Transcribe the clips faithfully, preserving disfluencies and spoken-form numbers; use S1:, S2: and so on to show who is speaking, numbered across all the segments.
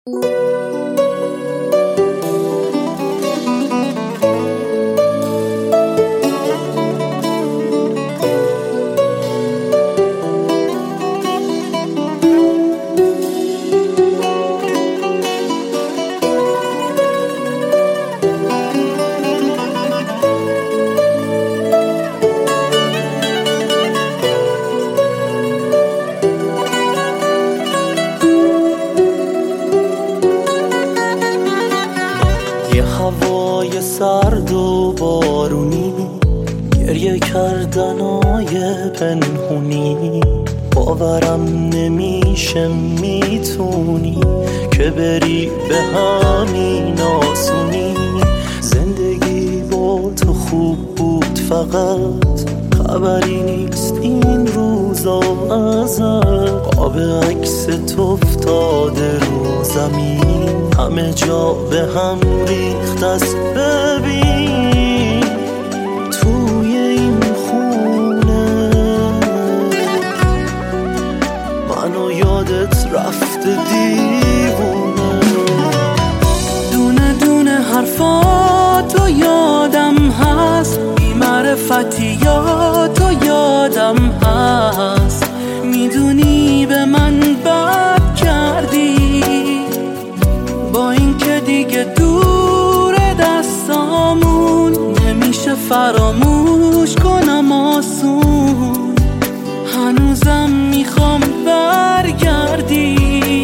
S1: هوای سرد و بارونی، گریه کردنای پنهونی، باورم نمیشه میتونی که بری به همین آسونی. زندگی با تو خوب بود فقط خبری نیست این روزا ازت. قاب عکس تو افتاده رو زمین، همه جا به هم ریخت است. ببین توی این خونه منو یادت رفته دیوونه.
S2: دونه دونه حرفاتو یادم هست، بی معرفتی یادو یادم هست. میدونی به من بد کردی، با این که دیگه دور دستامون نمیشه فراموش کنم آسون. هنوزم میخوام برگردی.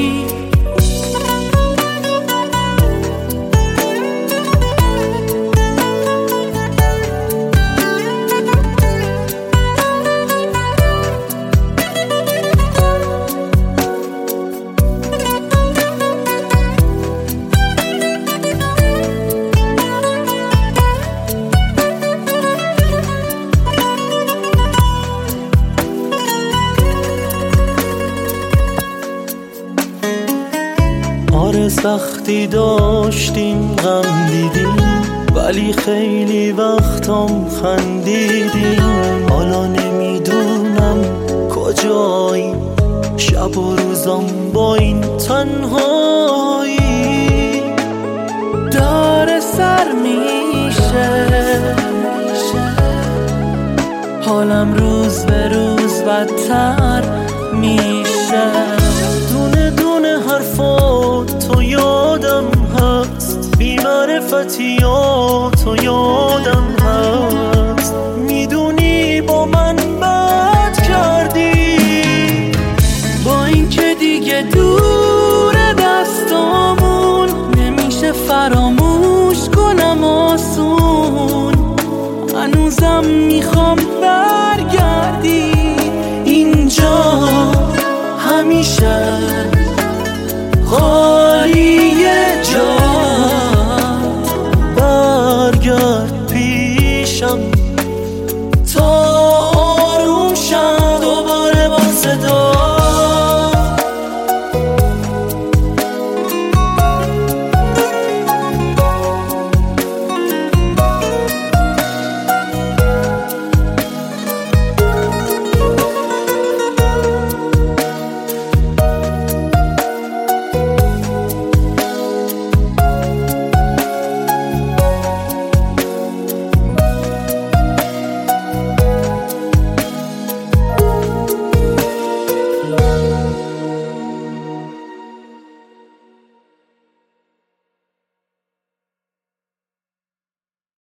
S1: آره سختی داشتیم، غم دیدیم، ولی خیلی وقتام خندیدیم. حالا نمیدونم کجایی، شب و روزام با این تنهایی.
S2: داره سر میشه، حالم روز به روز بدتر میشه.
S1: دونه دونه حرفات تو یادم هست، بی معرفتی